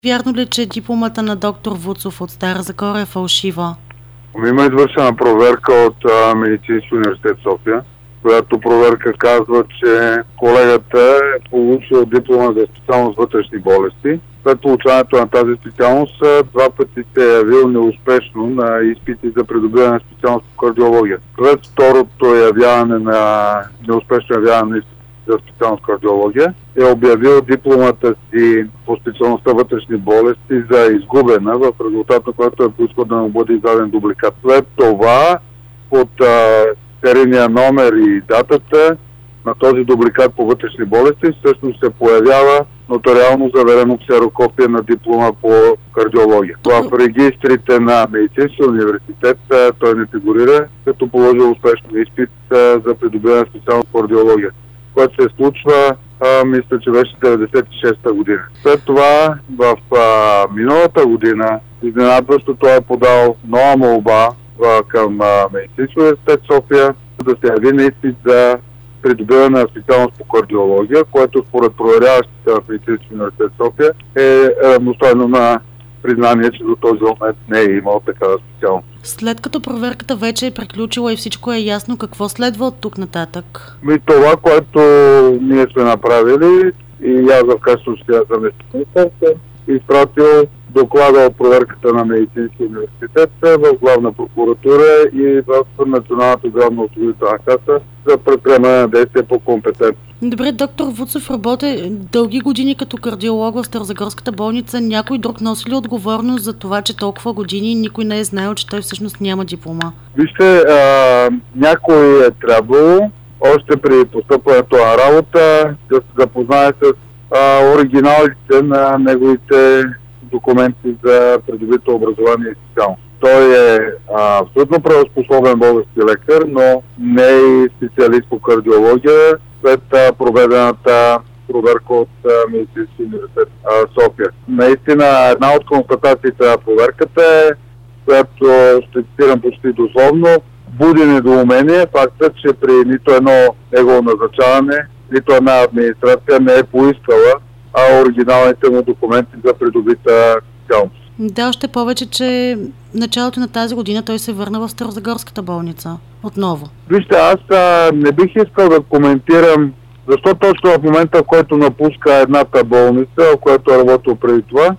Вярно ли, че дипломата на доктор Вуцов от Стара Загора е фалшива? Има извършена проверка от Медицински университет София, която проверка казва, че колегата е получил диплома за специалност вътрешни болести. След получаването на тази специалност 2 пъти се е явил неуспешно на изпити за придобиване на специалност по кардиология. След второто неуспешно явяване на изпити за специалност кардиология е обявил дипломата си по специалността вътрешни болести за изгубена, в резултат на което е поискал да му бъде издаден дубликат. След това под серийния номер и датата на този дубликат по вътрешни болести всъщност се появява нотариално заверено ксерокопие на диплома по кардиология. В регистрите на Медицинския университет той не фигурира, като положил успешно изпит за придобиване на специалност по кардиология, което се случва, мисля, че беше 96-та година. След това в миналата година изненадващо той е подал нова молба към Медицински университет София да се яви на изпит за придобиване на специалност по кардиология, което според проверяващите в Медицински университет София е равностойно на признание, че до този момент не е имал такава специалност. След като проверката вече е приключила и всичко е ясно, какво следва от тук нататък? Това, което ние сме направили и аз в качеството си заместник-министър съм изпратил доклада от проверката на Медицинския университет в Главна прокуратура и в Националната здравноосигурителна каса за предприемане на действия по компетентност. Добре, доктор Вуцов работи дълги години като кардиолог в Старозагорската болница. Някой друг носи ли отговорност за това, че толкова години никой не е знаел, че той всъщност няма диплома? Вижте, някой е трябвало още при постъпването на работа да се запознае с оригиналите на неговите документи за придобито образование и специалност. Той е абсолютно правоспособен български лекар, но не е и специалист по кардиология след проведената проверка от Медицински университет София. Наистина една от констатациите на проверката е, която ще цитирам почти дословно, буди недоумение факта, че при нито едно негово назначаване, нито една администрация не е поискала оригиналните му документи за придобита специалност. Да, още повече, че началото на тази година той се върна в Старозагорската болница отново. Вижте, аз не бих искал да коментирам защо точно в момента, в който напуска едната болница, в която е работил преди това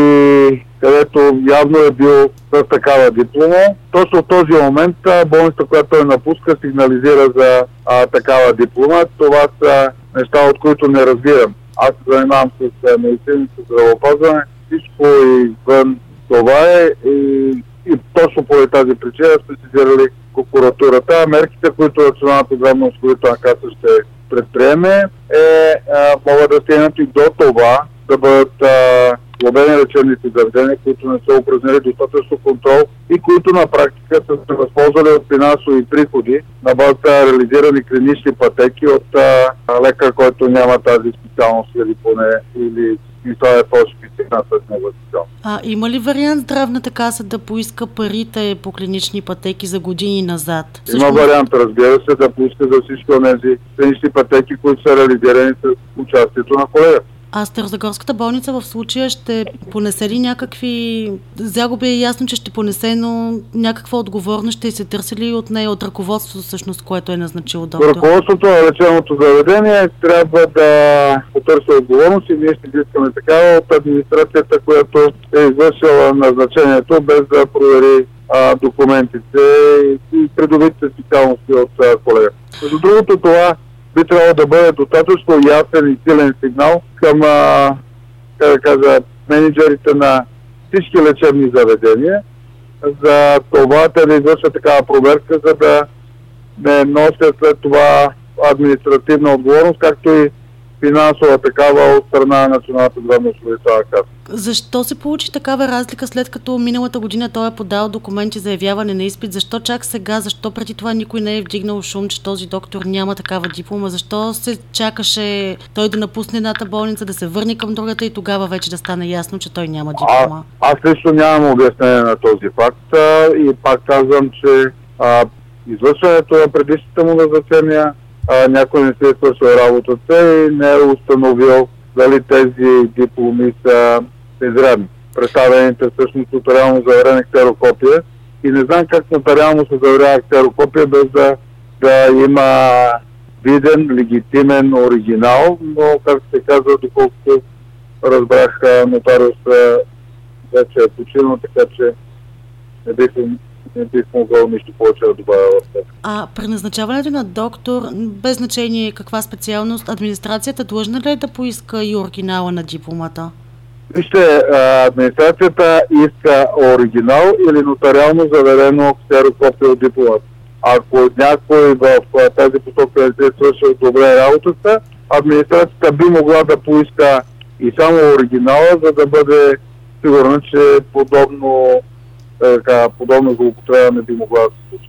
и където явно е бил с такава диплома, точно в този момент болницата, която той напуска, сигнализира за такава диплома. Това са неща, от които не разбирам. Аз се занимавам с медицинското здравеопазване, всичко извън това е и точно по тази причина сме сезирали прокуратурата. Мерките, които Националната здравноосигурителна каса ще предприеме, могат да стигнат и до това да бъдат глобени лечебните заведения, които не са упражнили достатъчно контрол и които на практика са се възползвали от финансови приходи на базата реализирани клинични пътеки от лекар, който няма тази специалност или това е по-специална с него специалност. Има ли вариант здравната каса да поиска парите по клинични пътеки за години назад? Има вариант, разбира се, да поиска за всички от тези клинични пътеки, които са реализирани с участието на колегата. А Старозагорската болница в случая ще понесе ли някакви загуби? Е ясно, че ще понесе, но някаква отговорност ще се търси ли от нея, от ръководството всъщност, което е назначило доктор? Ръководството на лечебното заведение трябва да потърси отговорност и ние ще искаме такава от администрацията, която е извършила назначението без да провери документите и придобитите специалности от колегата. Между другото, това би трябвало да бъде достатъчно ясен и силен сигнал към менеджерите на всички лечебни заведения за това да извършат такава проверка, за да не носят след това административна отговорност, както и финансова такава от страна на Националната здравноосигурителна каса. Защо се получи такава разлика, след като миналата година той е подал документи за явяване на изпит? Защо чак сега? Защо преди това никой не е вдигнал шум, че този доктор няма такава диплома? Защо се чакаше той да напусне едната болница, да се върне към другата и тогава вече да стане ясно, че той няма диплома? Аз лично нямам обяснение на този факт и пак казвам, че извършването на предишните му назначения някой не се е свършил работата и не е установил дали тези дипломи са изрядни. Представените всъщност нотариално заверени ксерокопия и не знам как нотариално се заверява ксерокопия без да има виден, легитимен оригинал, но как се казва, доколкото разбрах, нотариус вече е починал, така че не бих могъл нищо повече да добавя в това. А при назначаването на доктор, без значение каква специалност, администрацията длъжна ли е да поиска и оригинала на дипломата? Вижте, администрацията иска оригинал или нотариално заверено ксерокопие от дипломата. Ако някой в тази посока не се свършил добре работата, администрацията би могла да поиска и само оригинала, за да бъде сигурна, че подобно злоупотреба не би могла да се случи.